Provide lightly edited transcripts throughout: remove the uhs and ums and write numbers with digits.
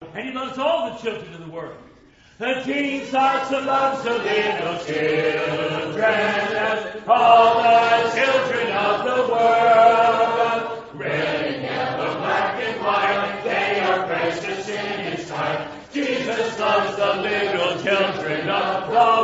And He loves all the children of the world. The King starts to love the little children, all the children of the world. Red and yellow, black and white, they are precious in His sight. Jesus loves the little children of the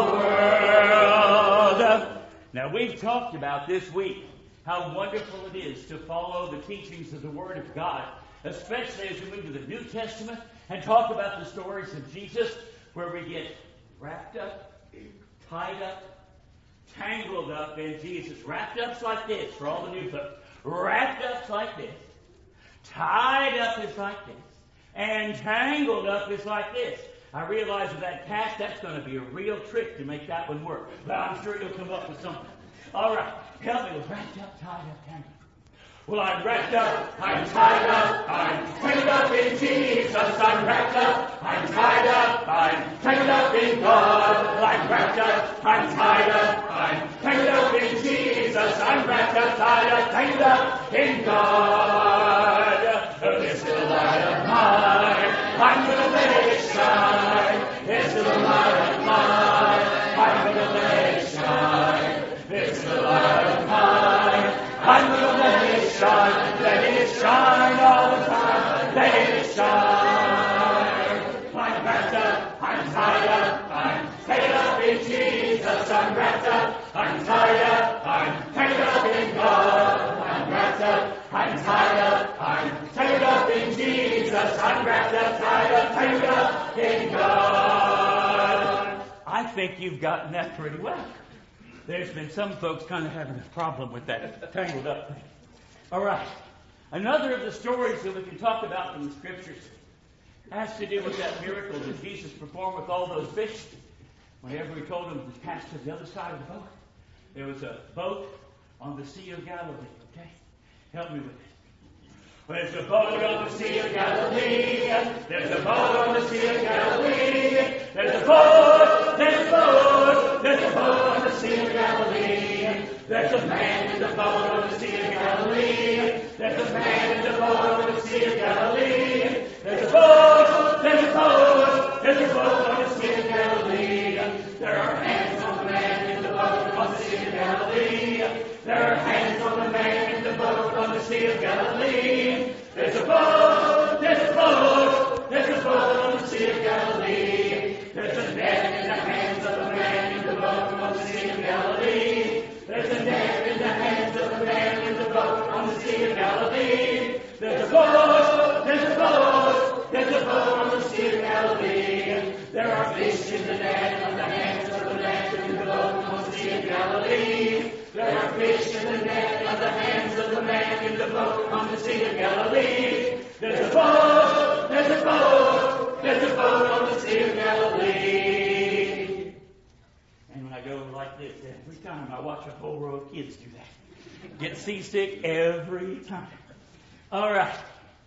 world. Now, we've talked about this week how wonderful it is to follow the teachings of the Word of God, especially as we move to the New Testament and talk about the stories of Jesus, where we get wrapped up, tied up, tangled up in Jesus. Wrapped up's like this for all the new folks. Wrapped up's like this. Tied up is like this. And tangled up is like this. I realize with that cast, that's going to be a real trick to make that one work. But I'm sure you'll come up with something. All right. Help me with wrapped up, tied up, tangled. Well, I'm wrapped up, I'm tied up, I'm tangled up in Jesus. I'm wrapped up, I'm tied up, I'm tangled up in God. I'm wrapped up, I'm tied up, I'm tangled up in Jesus. I'm wrapped up, tied up, tangled up in God. This little light of mine, I'm going to let it shine. This little light of mine, I'm going to let it shine. This little light of mine, I'm going to let it shine all the time, let it shine. I'm wrapped up, I'm tied up, I'm tangled up in Jesus. I'm wrapped up, I'm tied up, I'm tangled up in God. I'm wrapped up, I'm tied up, I'm tangled up in Jesus. I'm wrapped up, tied up, tangled up in God. I think you've gotten that pretty well. There's been some folks kind of having a problem with that tangled up thing. All right. Another of the stories that we can talk about from the Scriptures has to do with that miracle that Jesus performed with all those fish. Whenever He told them to pass to the other side of the boat, there was a boat on the Sea of Galilee. Okay? Help me with it. There's a boat on the Sea of Galilee. There's a boat on the Sea of Galilee. There's a boat, there's a boat, there's a boat on the Sea of Galilee. There's a man in the boat on the Sea of Galilee. There's a man in the boat on the Sea of Galilee. There's a boat, there's a boat, there's a boat on the Sea of Galilee. There are hands on the man in the boat on the Sea of Galilee. There are hands on the man in the boat on the Sea of Galilee. There's a boat, there's a boat, there's a boat on the Sea of Galilee. There's a net in the hands of the man in the boat on the Sea of Galilee. There's a net in the hands of the man in the boat on the Sea of Galilee. There's a boat, there's a boat, there's a boat on the Sea of Galilee. There are fish in the net of the hands of the man in the boat on the Sea of Galilee. There are fish in the net of the hands of the man in the boat on the Sea of Galilee. There's a boat, there's a boat, there's a boat on the Sea of Galilee. And when I go like this, every time I watch a whole row of kids do that. Get seasick every time. All right.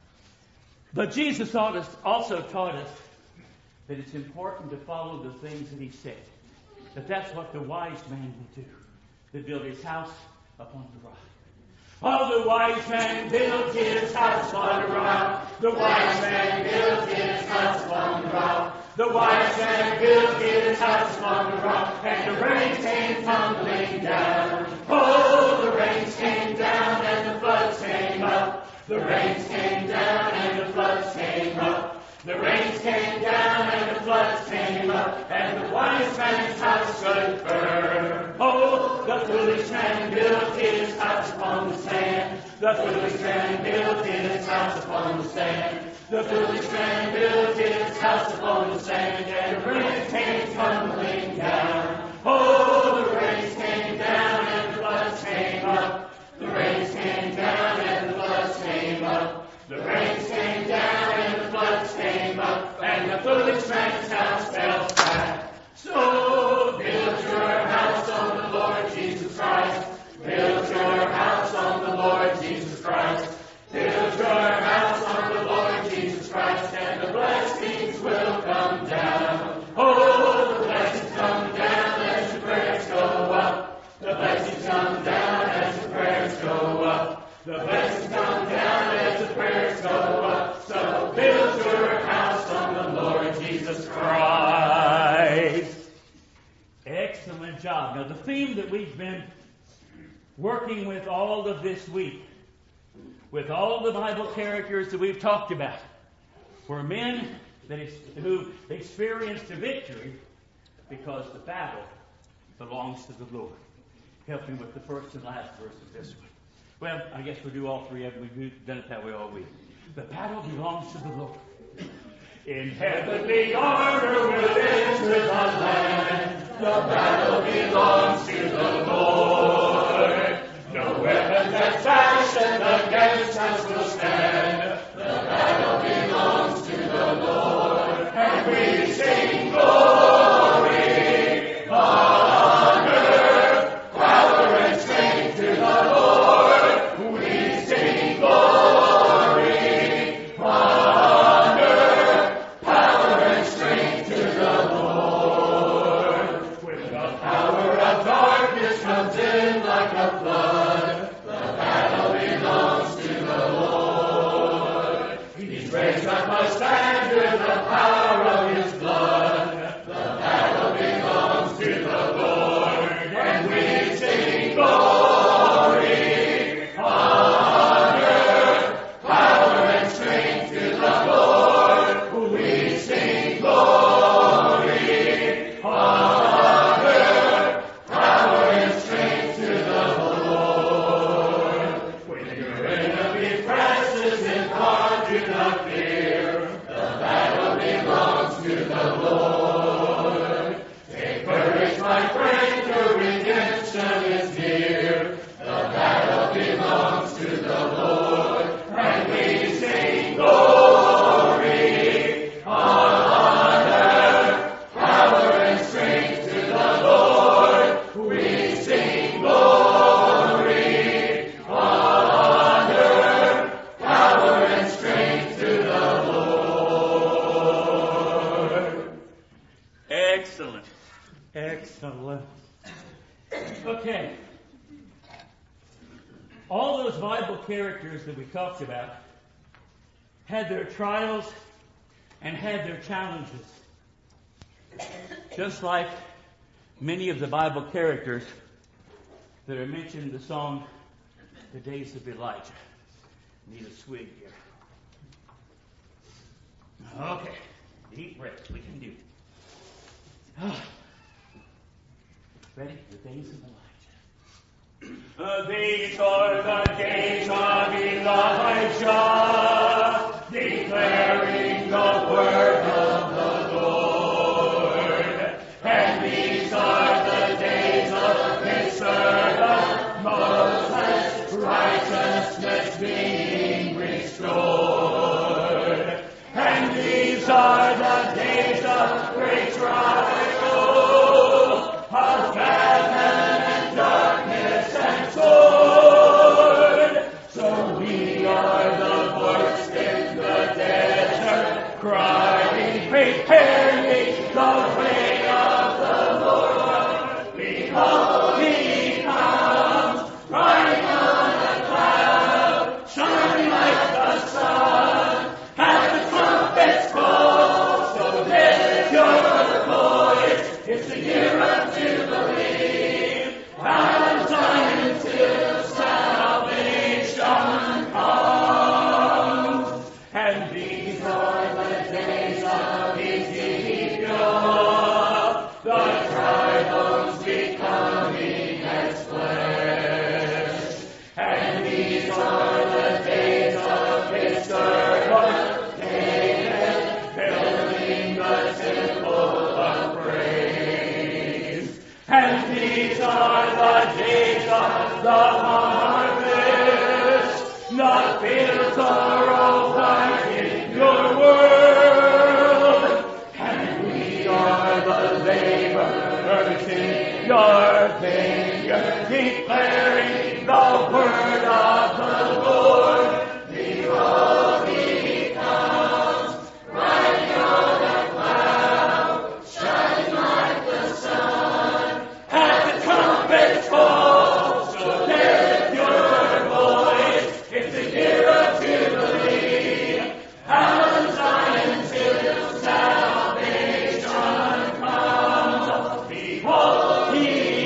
But Jesus also taught us that it's important to follow the things that He said. That's what the wise man will do. To build his house upon the rock. Oh, the wise man built his house on the rock. The wise man built his house upon the rock. The wise man built his house upon the rock. And the rain came tumbling down. Oh, the rains came down and the floods came up. The rains came down and the floods came up. The rains came down and the floods came up, and the wise man's house stood firm. Oh, the foolish man built his house upon the sand. The foolish man built his house upon the sand. The foolish man built his house upon the sand, and the rain came tumbling down. Oh, the rains came down and the floods came up. The rains came down and the floods came up. The rains came down and the floods came up, and the foolish man's house fell flat. So build your house on the Lord Jesus Christ. Build your house on the Lord Jesus Christ. Build your house on the Lord Jesus Christ, and the blessings will come down. Oh, the blessings come down as the prayers go up. The blessings come down as the prayers go up. The blessings come down as the prayers go up. So build your house on the excellent job. Now, the theme that we've been working with all of this week, with all the Bible characters that we've talked about, were men who experienced a victory because the battle belongs to the Lord. Help me with the first and last verse of this one. Well, I guess we'll do all three of them. We've done it that way all week. The battle belongs to the Lord. In heavenly order we'll enter the land. The battle belongs to the Lord. No weapon that's fashioned against us will stand. The battle belongs to the Lord. And we sing glory, honor, power, and strength to the Lord. We sing glory, honor, power, and strength to the Lord. When the power of darkness comes in like a flood, the battle belongs to the Lord. He's raised up a standard, the power of His blood. The battle belongs to the Lord, and we sing glory, honor, power, and strength to the Lord. We sing glory, honor, power, and strength to the Lord. When your enemy presses in hard, do not fear. The battle belongs to the Lord. Take courage, my friend, your redemption is near. The battle belongs to the Lord, and we sing glory, honor, power, and strength to the Lord. We sing glory, honor, power, and strength to the Lord. Excellent. Excellent. Okay. All those Bible characters that we talked about had their trials and had their challenges. Just like many of the Bible characters that are mentioned in the song, The Days of Elijah. Need a swig here. Okay. Deep breath. We can do it. Ready? The days of Elijah. These are the days of Elijah, declaring the word of the Lord. And these are the days of His servant Moses, righteousness being restored. And these are the days of great trial, of famine and darkness and sword. So we are the voice in the desert, crying, prepare ye the way of the Lord. Behold, He comes, riding on a cloud, shining like the sun. At the trumpet's call, so lift your voice. It's the year of Jubilee. Out of Zion till salvation comes. And these are the days of Ezekiel, the dry bones becoming as flesh. And these are the days of His servant David, building the temple of praise. And these are the days of the harvest. The fields are all white in your world. And we are the laborers in your vineyard, declaring the word of the Lord. Behold, He comes, riding on a cloud, shining like the sun. At the trumpet's call, so lift your voice. It's the year of Jubilee. Out of Zion till salvation comes. Behold, He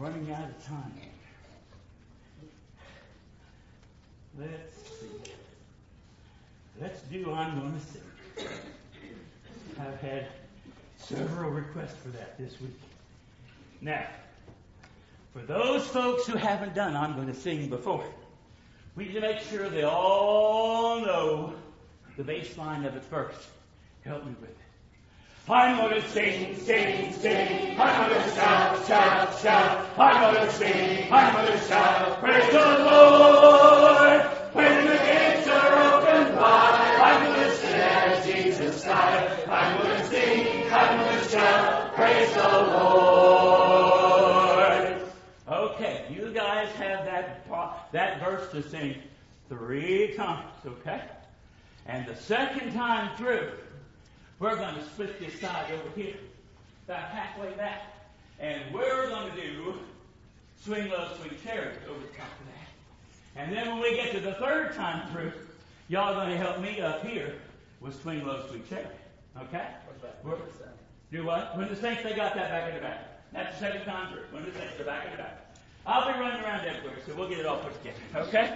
running out of time. Let's see. Let's do I'm Going to Sing. I've had several requests for that this week. Now, for those folks who haven't done I'm Going to Sing before, we need to make sure they all know the bass line of it first. Help me with it. I'm going to sing, sing, sing. I'm going to shout, shout, shout. I'm going to sing, I'm going to shout. Praise the Lord. When the gates are open wide, I'm going to sit at Jesus' side. I'm going to sing, I'm going to shout. Praise the Lord. Okay, you guys have that verse to sing 3 times, okay? And the second time through, we're going to split this side over here, about halfway back. And we're going to do Swing Low, Sweet Chariot over the top of that. And then when we get to the third time through, y'all are going to help me up here with Swing Low, Sweet Chariot. Okay? Do what? When the saints, they got that back in the back. That's the second time through. When the saints, they're back in the back. I'll be running around everywhere, so we'll get it all put together. Okay?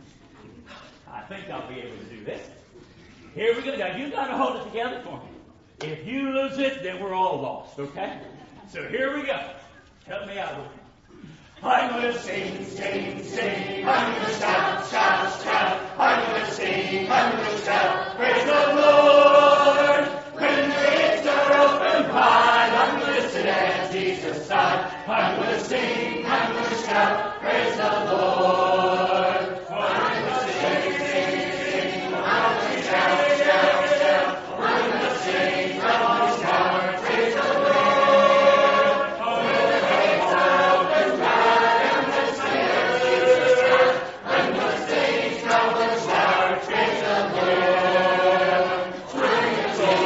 I think I'll be able to do this. Here we go, guys. You got to hold it together for me. If you lose it, then we're all lost, okay? So here we go. Help me out with it. I'm going to sing, sing, sing. I'm going to shout, shout, shout. I'm going to sing, I'm going to shout. Praise the Lord. When the gates are open wide, I'm going to sit at Jesus' side. I'm going to sing, I'm going to shout. Praise the Lord. I'm going to sing, sing, sing. I'm going to shout, shout, shout. I'm going to sing, I'm going to shout. Praise the Lord. When the gates are open wide, I'm going to sit at Jesus' side. I'm going to sing, I'm going to shout. Praise the Lord. I'm going to sing,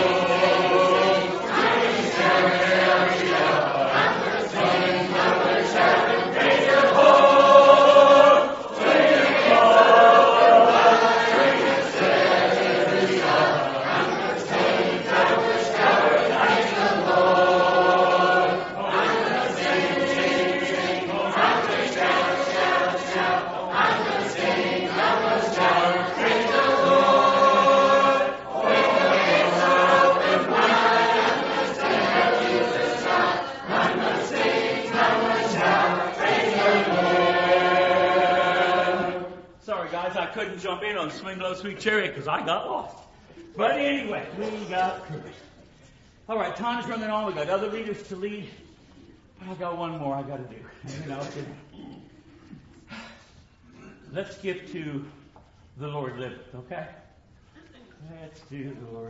I'm going to shout, shout, shout. I'm going to sing, I'm going to shout. Praise the Lord. Praise the Lord. Praise the Savior. I'm going to sing, I'm going to shout. Praise the Lord. I'm going to sing, sing, sing. I'm going to shout, shout, shout. I'm going to sing, I'm going to shout. Praise the Lord. When the gates are open wide, I'm going to sit at Jesus' side. I'm going to sing, I'm going to shout. Praise the Lord. Sorry, guys, I couldn't jump in on Swing Low, Sweet Chariot because I got lost. But anyway, we got through it. All right, time's running on. We got other leaders to lead. But I got one more I got to do. Let's skip to The Lord Liveth, okay? Let's do The Lord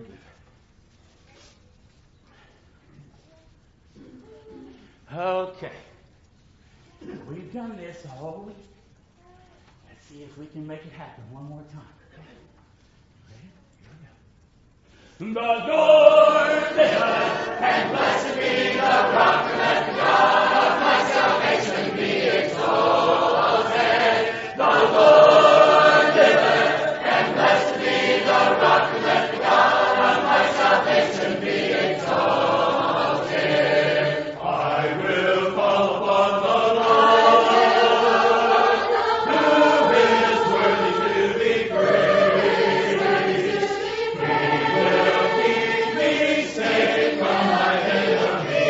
Liveth. Okay. We've done this all week. Let's see if we can make it happen one more time. Ready? Here we go. The Lord liveth, and blessed be the rock, and let the God of my salvation be exalted. The Lord liveth, and blessed be the rock, and let the God of my salvation be exalted. I will call upon the Lord, who is worthy to be praised. He will keep me safe from my enemies.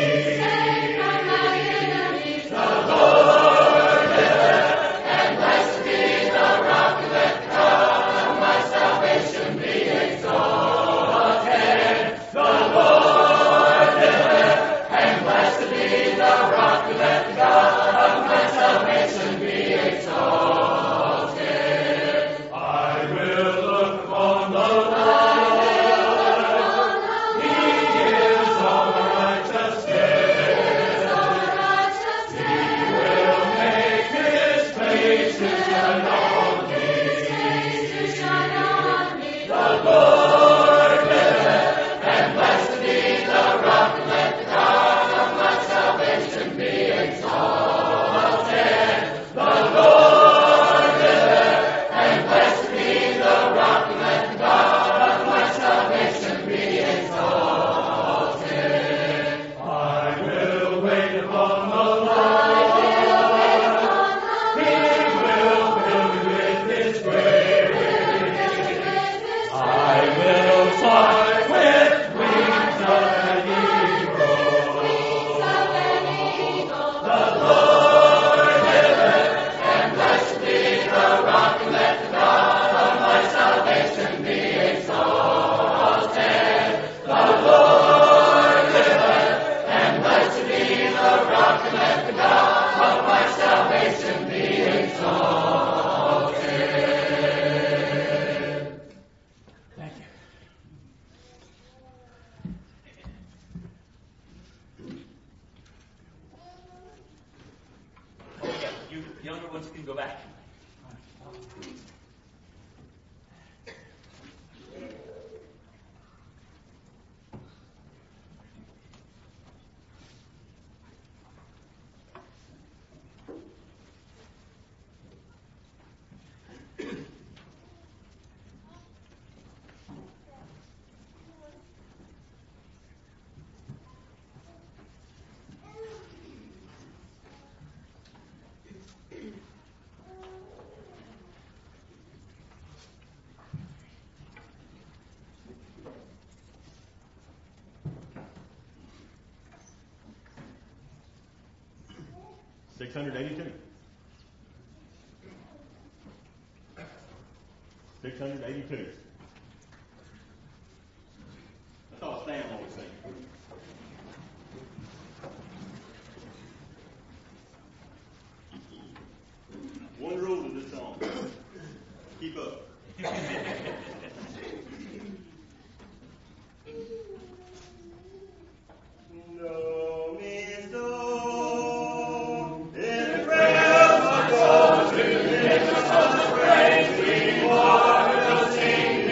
younger ones can go back. 682. 682. That's all Stan always saying. One rule to this song. Keep up. No means no. In prayer for God to make us praise, we want to sing.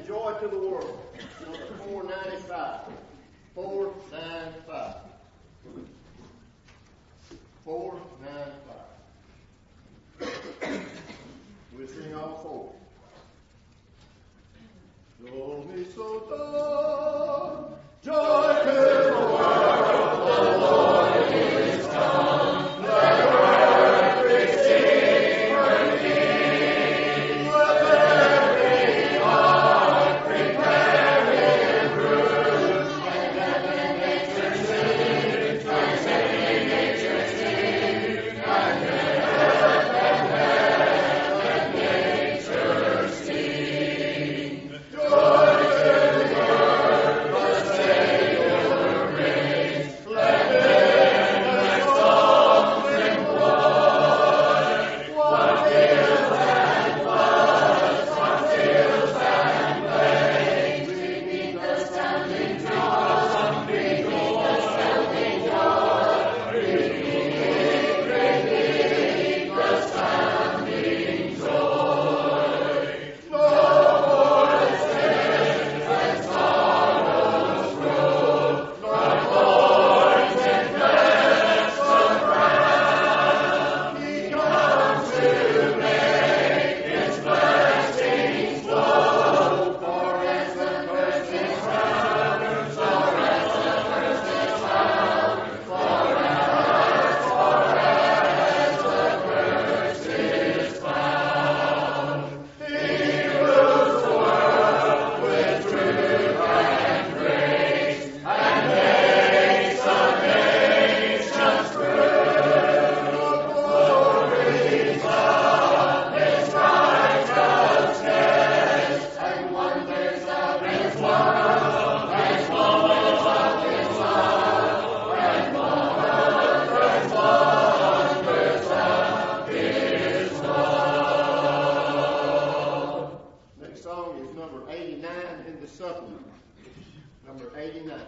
Joy to the World, number 495. 495. 495. We'll sing all four. Do me so done, joy to the world, the Lord is come. Let earth receive her King. Let every heart prepare Him room, and let nature sing, and nature sing, and earth and nature sing. Joy to the world, the Savior reigns. Let them that songs in blood, what hills and floods, what hills and plains, beneath the sounding joy, beneath the sounding joy, beneath the sounding joy. No voices and sorrows roll, nor thorns and threats surround. He comes to make His blessings flow, for as the curse is found, for as the curse is found, for as the curse is found. He rules the world with truth and grace, and makes the nations free. Glories of His righteousness, and wonders of His love, and wonders of His love, and wonders of His love. Next song is number 89 in the supplement. Number 89.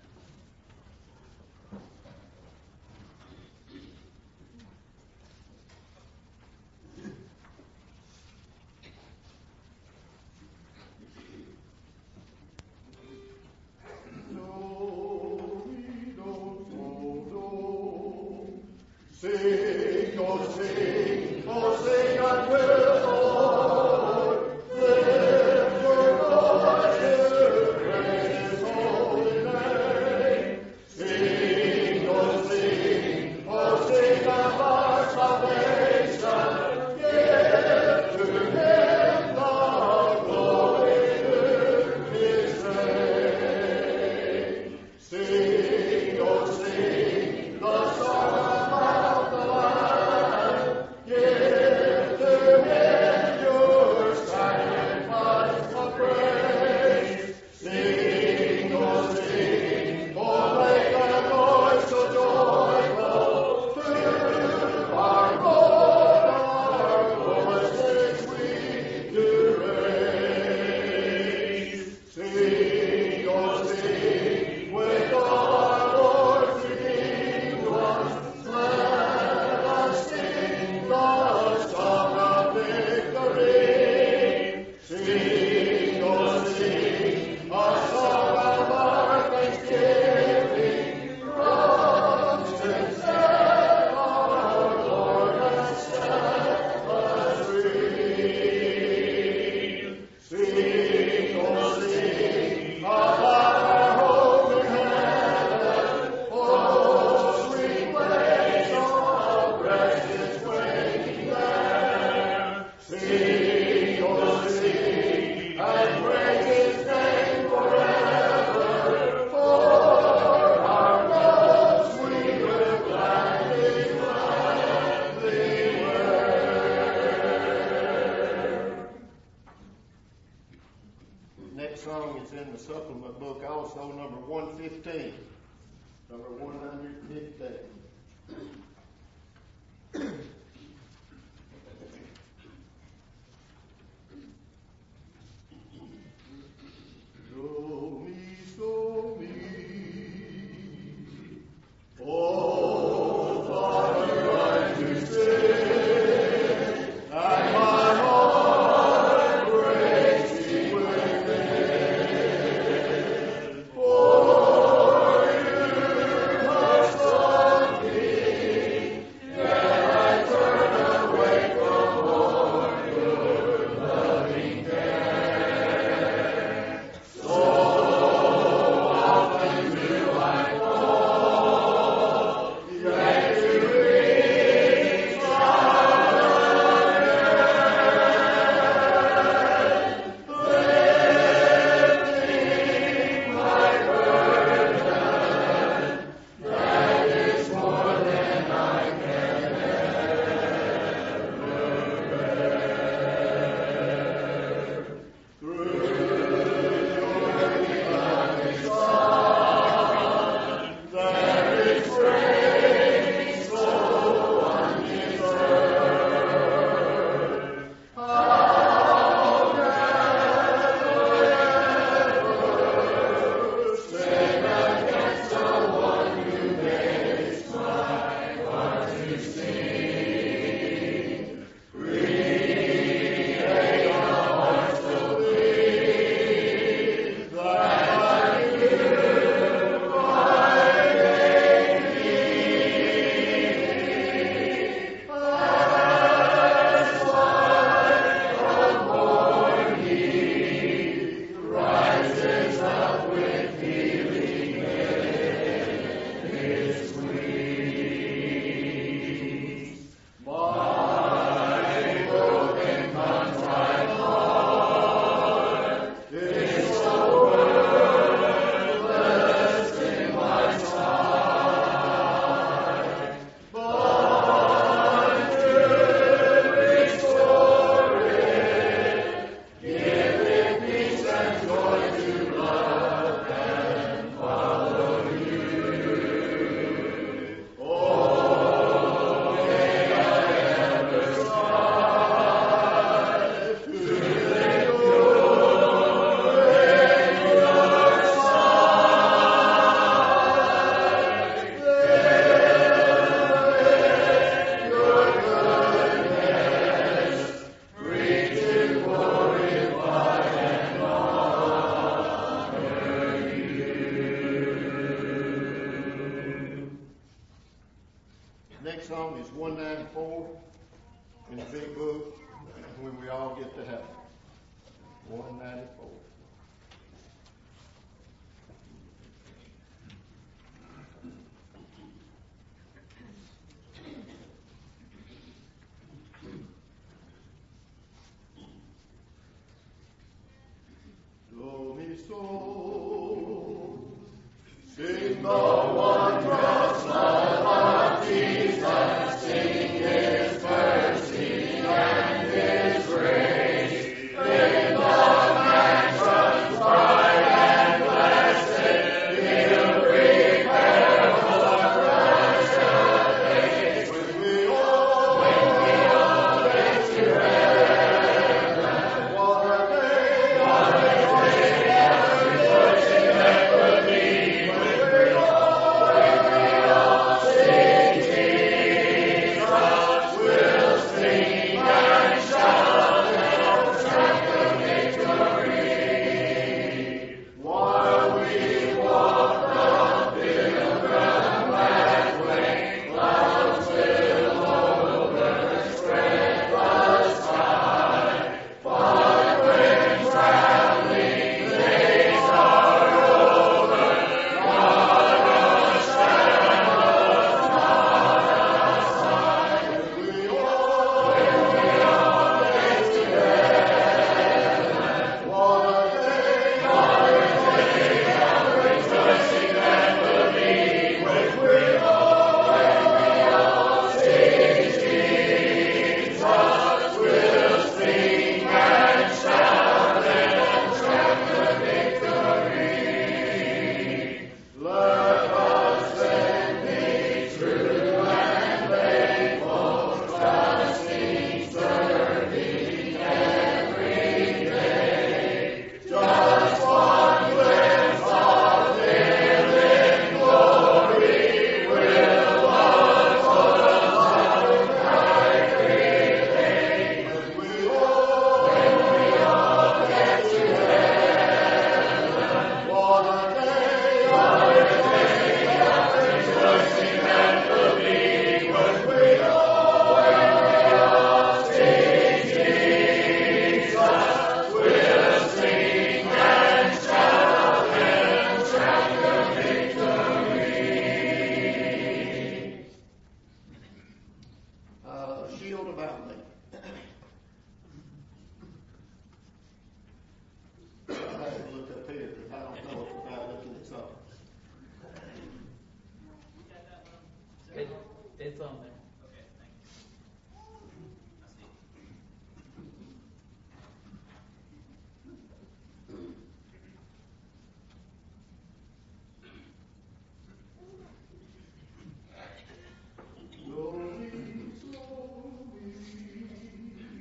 Sing, oh sing unto the Lord. Lift your voices, praise His holy name. Sing, oh sing of our salvation. Give to Him the glory due His name. Sing, oh sing the song about the Lamb. Give to Him your sacrifice of praise. Sing, oh make a noise so joyful to our Lord, our voices we do raise. Sing, oh sing, with our Lord's redeemed ones. Let us sing the song of victory. Sing, oh sing, a song of our thanksgiving. Christ has set our Lord has set us free. Sing, oh sing, about our hope in heaven. Oh, sweet place of rest is waiting there. Sing, oh sing, and praise His name forever. For our loves we will gladly wear. Next song is in the supplement book, also number 115. Number 115. Do me so me. Oh, Father, I do sing, and my heart breaks within. next song is 194 in the big book when we all get to heaven. 194. Do mi so, sing the wondrous love of Jesus, sing His mercy and His grace. In the mansions bright and blessed, He'll prepare for blessed days. When we all get to heaven, what a day, what a day, rejoicing that will be when we all sing Jesus. We'll sing and shout and shout the victory. While we walk the pilgrim pathway, clouds will overspread the sky. But when traveling days are over, not a shadow, not a sign. When we all get to heaven, what a day, of rejoicing that will be when we all sing Jesus. We'll sing and shout and shout the victory. Let us then be true and faithful, trusting, serving every day. Just one glimpse of living glory will love for life repay. When we all get to heaven, what a day, of rejoicing that will be when we all sing Jesus. We'll sing and shout the victory. Shield about me. I have to look up here because I don't know it without looking at something. It's on there. Slowly, slowly,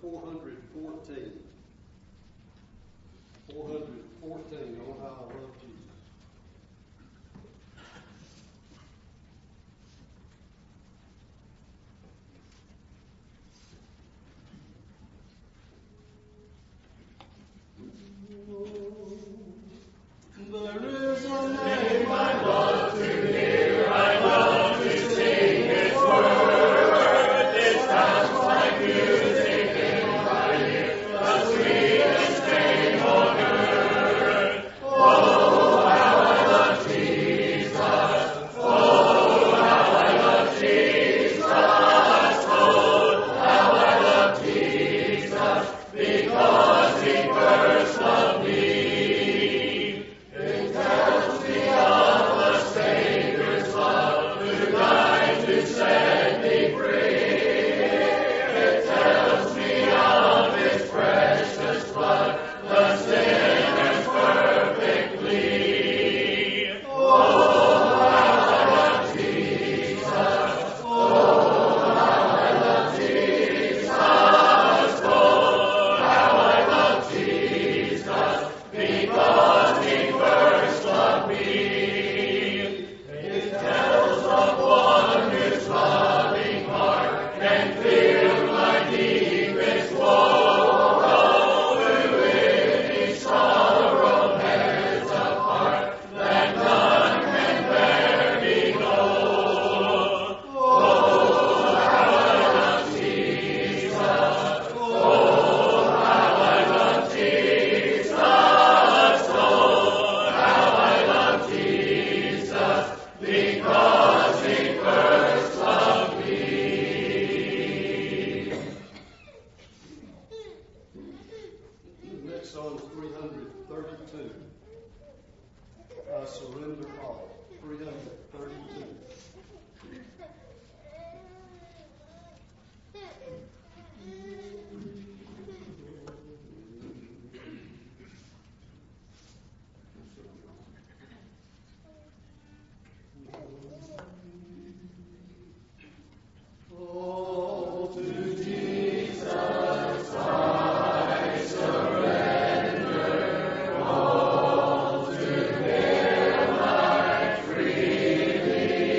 414. 414, oh how I love Jesus. There is a name I love to hear, I love to sing His word. It sounds like music in my ear, the sweetest name on earth. Oh, how I love Jesus! Oh, how I love Jesus! Oh, how I love Jesus! Because He first loved me. Song 332. I surrender all. 332. Oh, to Jesus I surrender all, to Him I freely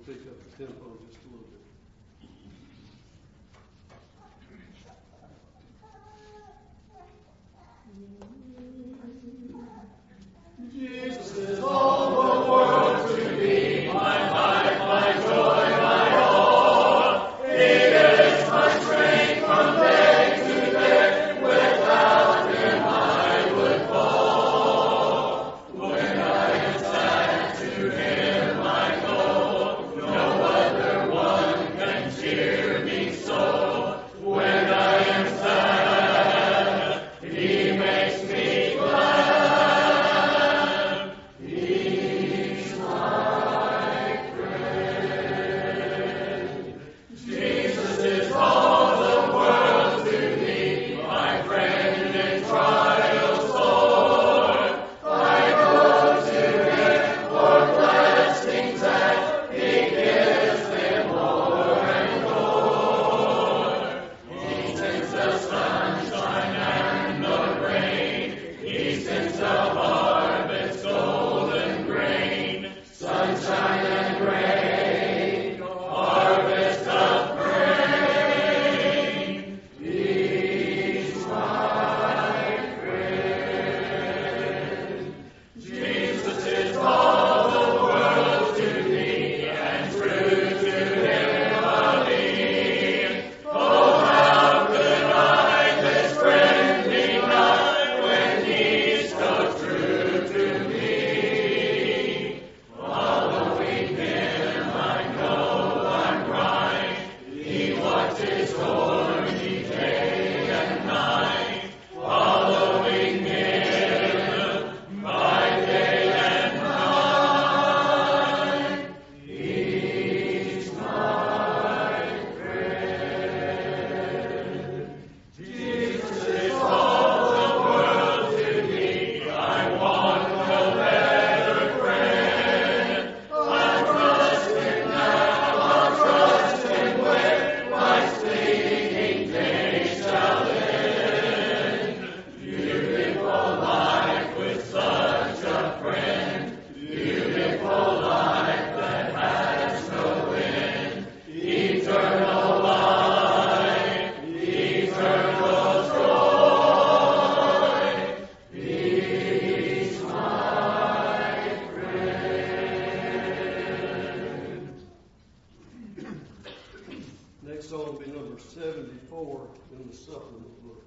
pick up the tempo just a little bit. Jesus is all the world to me, my life, my joy, my all. He is my strength from day to day. Without Him I would fall. When I am sad, to Him I go. No other one can cheer me so. When I am sad, He makes me glad. He's my friend. Jesus is all the world to me, my friend in trials sore. I go to Him for blessings that He gives me more and more. He sends the sunshine and the rain. He sends the harvest, golden grain. Sunshine and rain, harvest of grain. He's my friend. Jesus is all the world to me, and true to Him I'll be. Oh, how could I this friend deny when He's so true to me? Following Him I know I'm right. He watches o'er me day and night. Following Him by day and night. He's my friend. Jesus is all the world to me. I want no better friend. I'll trust Him now, I'll trust Him when my fleeting days shall end. Beautiful life with such a friend. Beautiful life that has no end. Eternal life, eternal joy. He's my friend. Next song will be number 74 in the supplement book.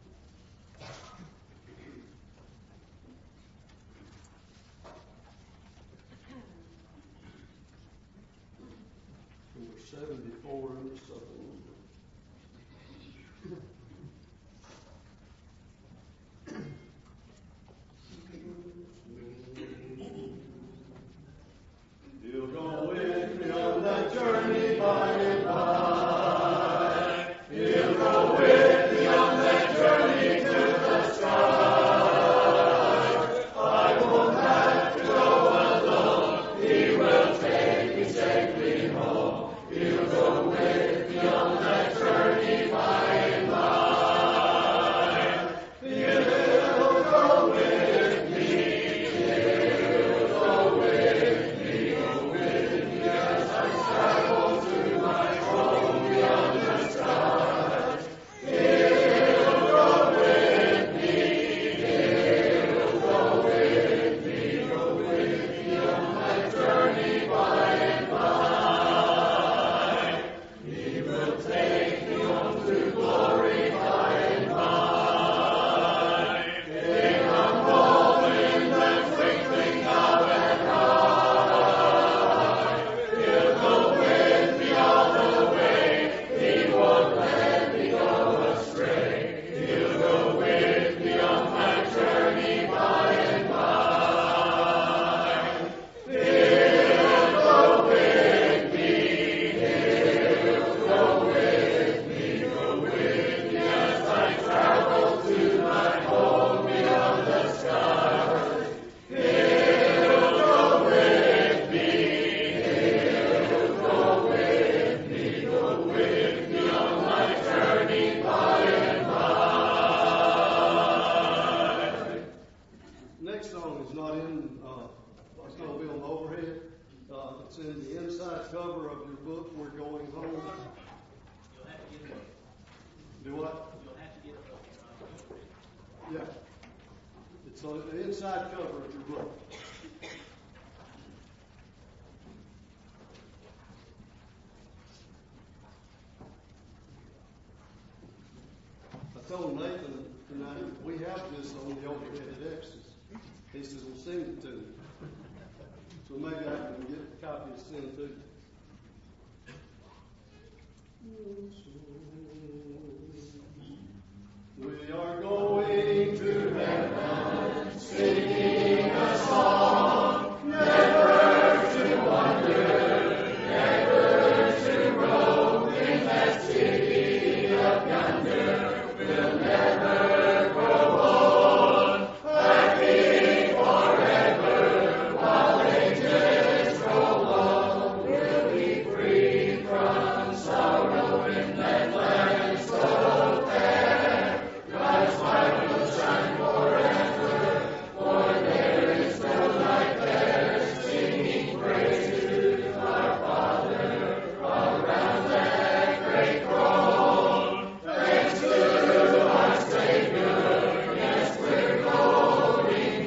Number 74 in the supplement book. You'll go with me on that journey by and by. He'll go with me on that journey to the sky. I won't have to go alone. He will take me safely home. He'll go with me on that journey by and by. Do what? You'll have to get a Yeah. It's on the inside cover of your book. I told Nathan tonight, we have this on the overhead Exodus. He says, well, send it to me. So maybe I can get a copy to send to you. We are going to heaven, singing a song, never to wander, never to roam in that city up yonder. We'll never grow old, happy forever, while ages roll on. We'll be free from sorrow in that land so fair. God's light will shine forever, for there is no light there, singing praise to our Father around that great throne. Thanks to our Savior, yes, we're going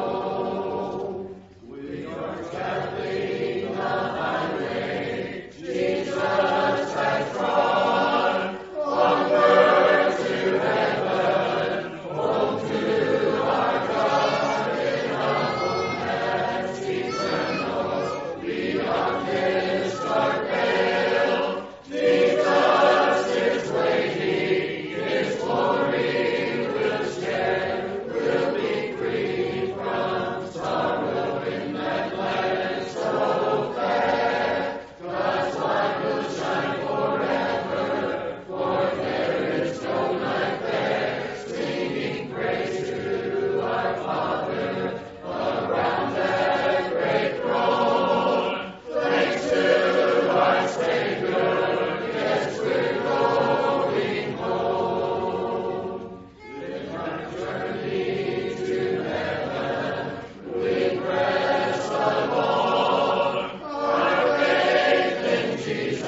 home. We are traveling the highway Jesus has trod, onward to heaven, home to our God in humbleness eternal. Beyond this dark veil, Jesus is waiting, His glory will share. We'll be free from sorrow in that land so fair. God's light will shine forever, for there is no night there, singing praise to our Father around that great throne. Thanks to our Savior, yes, we're going home. In our journey to heaven, we press along, our faith in Jesus,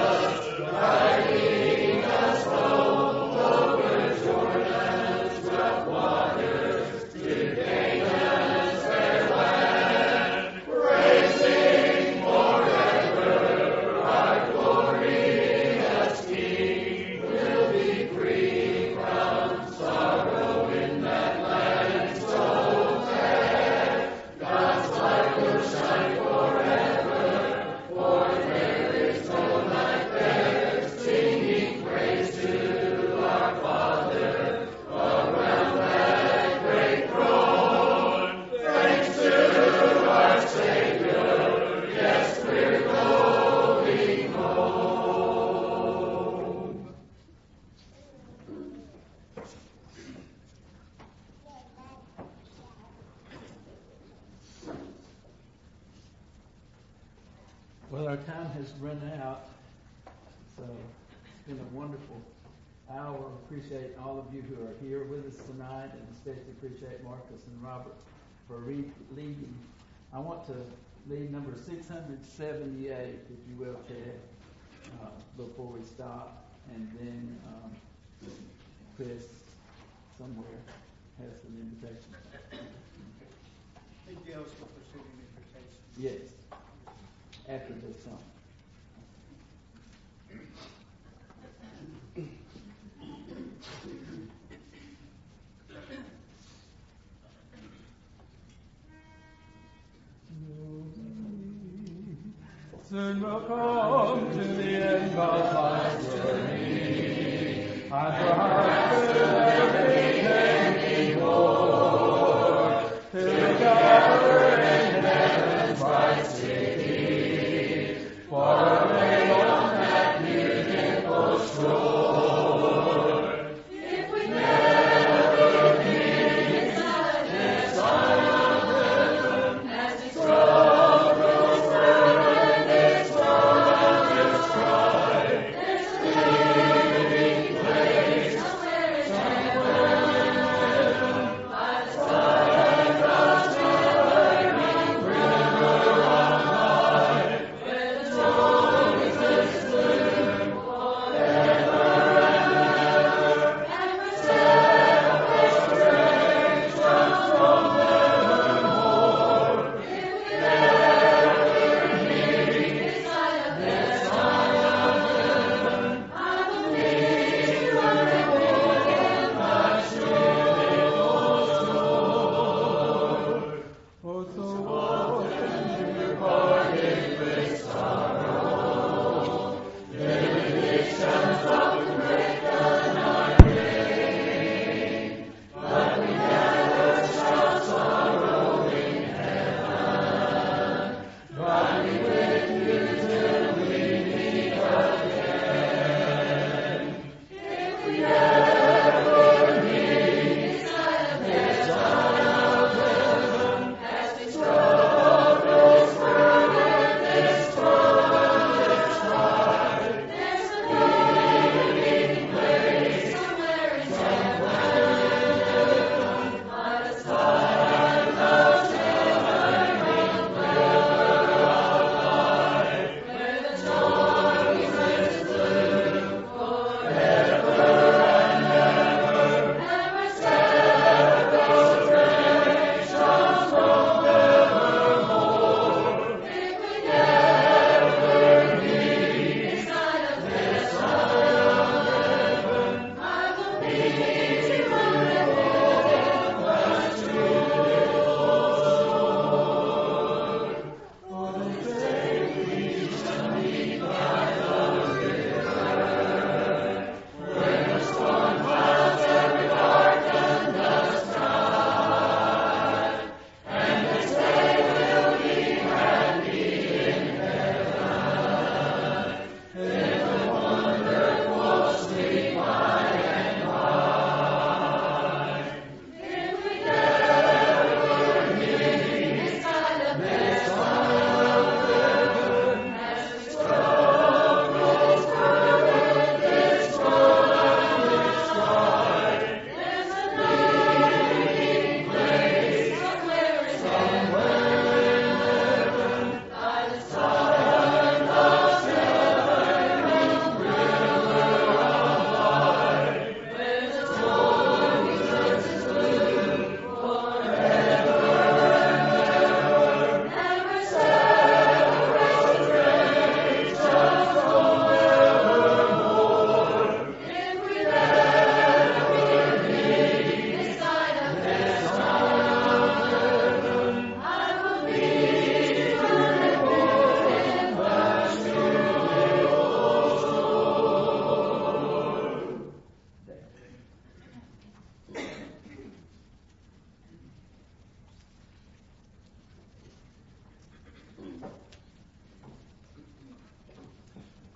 guiding us home over Jordan's rough waters to Canaan's fair land, praising forever our glorious King. We'll be free from sorrow in that land so fair. God's light will shine forever, for there is no night there, singing praise to our Father around that great throne. Thanks to our Savior, yes, we're going home. Well, our time has run out, so it's been a wonderful hour. Appreciate all of you who are here with us tonight, and especially appreciate Marcus and Robert for leading. I want to lead number 678, if you will, Chad, before we stop, and then Chris somewhere has an invitation. He deals with pursuing invitation. Yes, after this song. Soon will come to the end of my journey, and perhaps will never be anymore, till gather in heaven's bright city, far away on that beautiful shore. If we never meet, this island as we grow further, this world is dry. There's a living place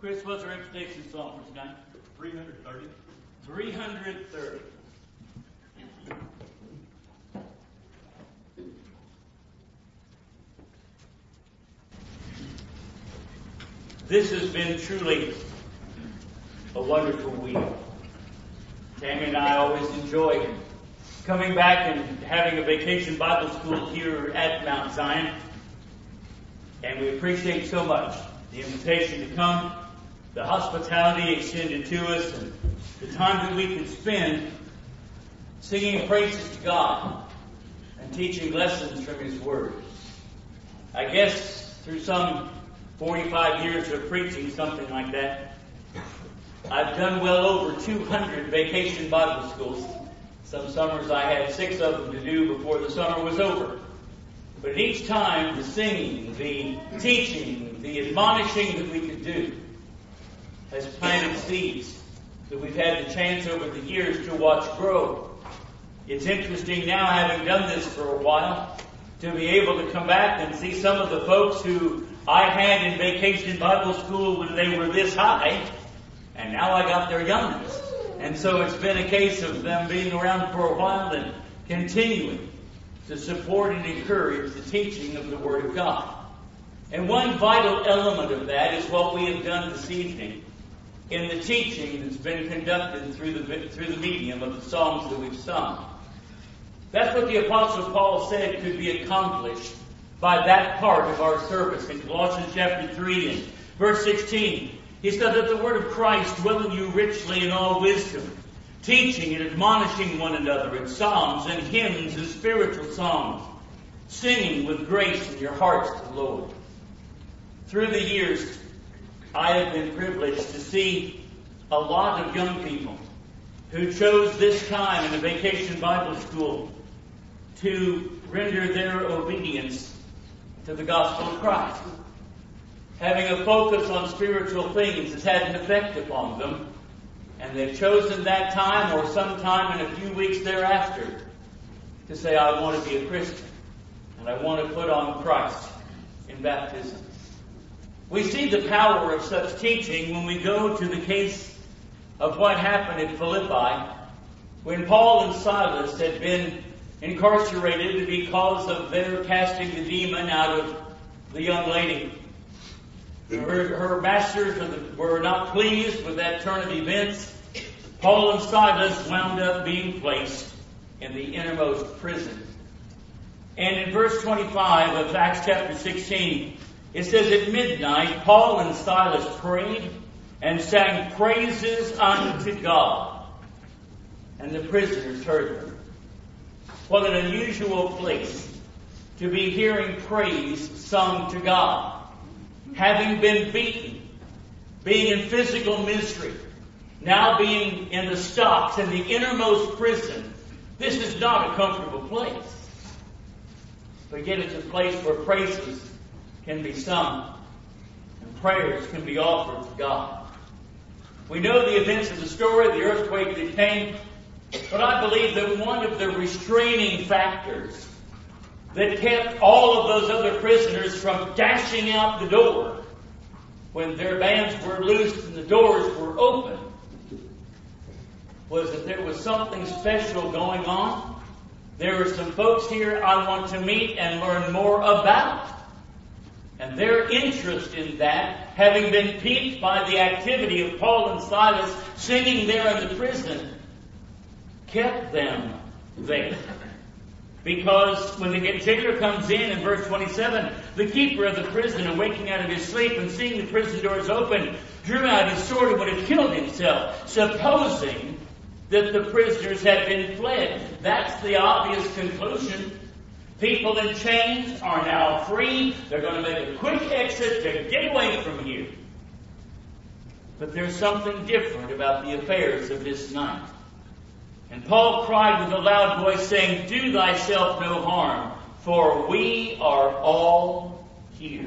Chris, what's our invitation song for tonight? 330. 330. This has been truly a wonderful week. Tammy and I always enjoy coming back and having a vacation Bible school here at Mount Zion. And we appreciate so much the invitation to come, the hospitality extended to us, and the time that we can spend singing praises to God and teaching lessons from His Word. I guess through some 45 years of preaching, something like that, I've done well over 200 vacation Bible schools. Some summers I had 6 of them to do before the summer was over. But each time, the singing, the teaching, the admonishing that we could do has planted seeds that we've had the chance over the years to watch grow. It's interesting now, having done this for a while, to be able to come back and see some of the folks who I had in vacation Bible school when they were this high, and now I got their youngins. And so it's been a case of them being around for a while and continuing to support and encourage the teaching of the Word of God. And one vital element of that is what we have done this evening in the teaching that's been conducted through the medium of the songs that we've sung. That's what the Apostle Paul said could be accomplished by that part of our service. In Colossians chapter 3 and verse 16, he said that the word of Christ dwell in you richly in all wisdom, teaching and admonishing one another in psalms and hymns and spiritual songs, singing with grace in your hearts to the Lord. Through the years, I have been privileged to see a lot of young people who chose this time in the vacation Bible school to render their obedience to the gospel of Christ. Having a focus on spiritual things has had an effect upon them, and they've chosen that time or sometime in a few weeks thereafter to say, I want to be a Christian, and I want to put on Christ in baptism. We see the power of such teaching when we go to the case of what happened in Philippi when Paul and Silas had been incarcerated because of their casting the demon out of the young lady. Her masters were not pleased with that turn of events. Paul and Silas wound up being placed in the innermost prison. And in verse 25 of Acts chapter 16, it says, at midnight, Paul and Silas prayed and sang praises unto God. And the prisoners heard them. What an unusual place to be hearing praise sung to God. Having been beaten, being in physical misery, now being in the stocks, in the innermost prison, this is not a comfortable place. But yet it's a place where praises can be sung and prayers can be offered to God. We know the events of the story, the earthquake that came, but I believe that one of the restraining factors that kept all of those other prisoners from dashing out the door when their bands were loosed and the doors were open was that there was something special going on. There are some folks here I want to meet and learn more about. And their interest in that, having been piqued by the activity of Paul and Silas singing there in the prison, kept them there. Because when the jailer comes in verse 27, the keeper of the prison, awaking out of his sleep and seeing the prison doors open, drew out his sword and would have killed himself, supposing that the prisoners had been fled. That's the obvious conclusion. People in chains are now free. They're going to make a quick exit to get away from here. But there's something different about the affairs of this night. And Paul cried with a loud voice, saying, do thyself no harm, for we are all here.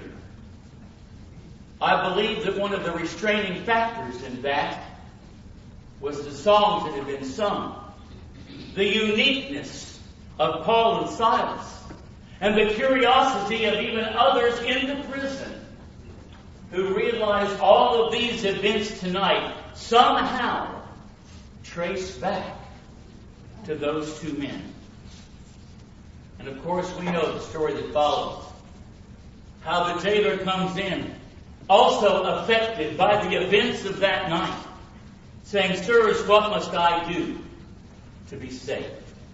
I believe that one of the restraining factors in that was the songs that had been sung. The uniqueness of Paul and Silas. And the curiosity of even others in the prison who realized all of these events tonight somehow trace back to those two men. And of course, we know the story that follows. How the jailer comes in, also affected by the events of that night, saying, "Sirs, what must I do to be saved?"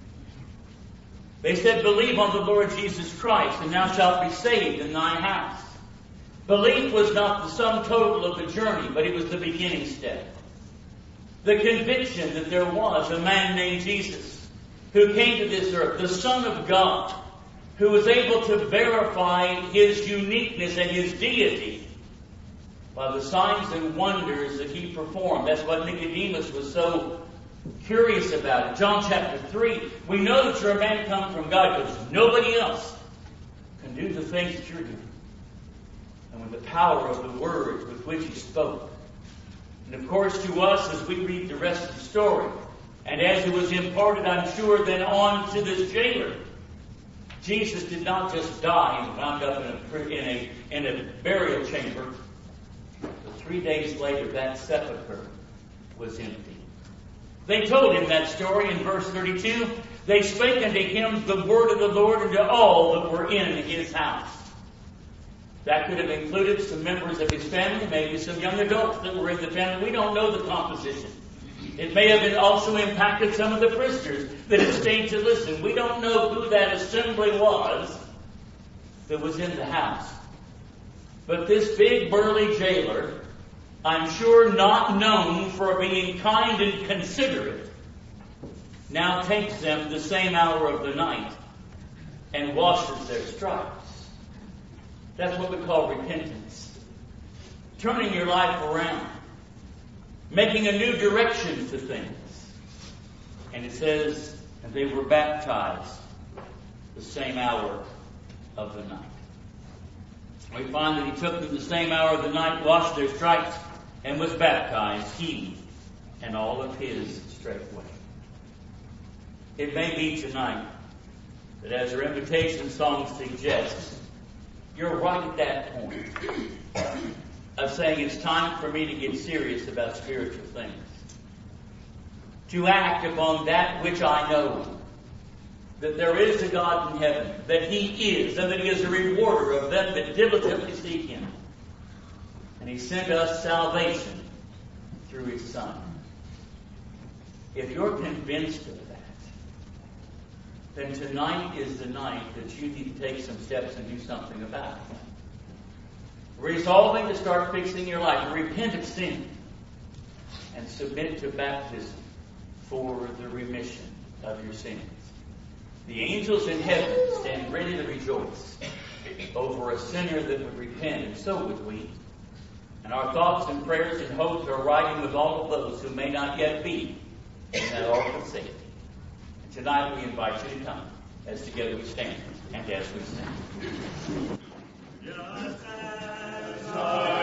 They said, "Believe on the Lord Jesus Christ, and thou shalt be saved in thine house." Belief was not the sum total of the journey, but it was the beginning step. The conviction that there was a man named Jesus who came to this earth, the Son of God, who was able to verify his uniqueness and his deity by the signs and wonders that he performed. That's what Nicodemus was so curious about. In John chapter 3, we know that you're a man come from God because nobody else can do the things that you're doing. And with the power of the words with which he spoke. And of course to us, as we read the rest of the story, and as it was imparted, I'm sure, then on to this jailer, Jesus did not just die and wound up in a burial chamber. But 3 days later, that sepulcher was empty. They told him that story in verse 32. They spake unto him the word of the Lord and to all that were in his house. That could have included some members of his family, maybe some young adults that were in the family. We don't know the composition. It may have also impacted some of the prisoners that had stayed to listen. We don't know who that assembly was that was in the house. But this big burly jailer, I'm sure not known for being kind and considerate, now takes them the same hour of the night and washes their stripes. That's what we call repentance. Turning your life around. Making a new direction to things. And it says, and they were baptized the same hour of the night. We find that he took them the same hour of the night, washed their stripes, and was baptized, he and all of his straightway. It may be tonight that, as our invitation song suggests, you're right at that point of saying it's time for me to get serious about spiritual things. To act upon that which I know, that there is a God in heaven, that he is, and that he is a rewarder of them that diligently seek him. And he sent us salvation through his Son. If you're convinced of that, then tonight is the night that you need to take some steps and do something about it. Resolving to start fixing your life, repent of sin, and submit to baptism for the remission of your sins. The angels in heaven stand ready to rejoice over a sinner that would repent, and so would we. And our thoughts and prayers and hopes are riding with all of those who may not yet be in that ark of safety. And tonight we invite you to come as together we stand and as we sing. Just as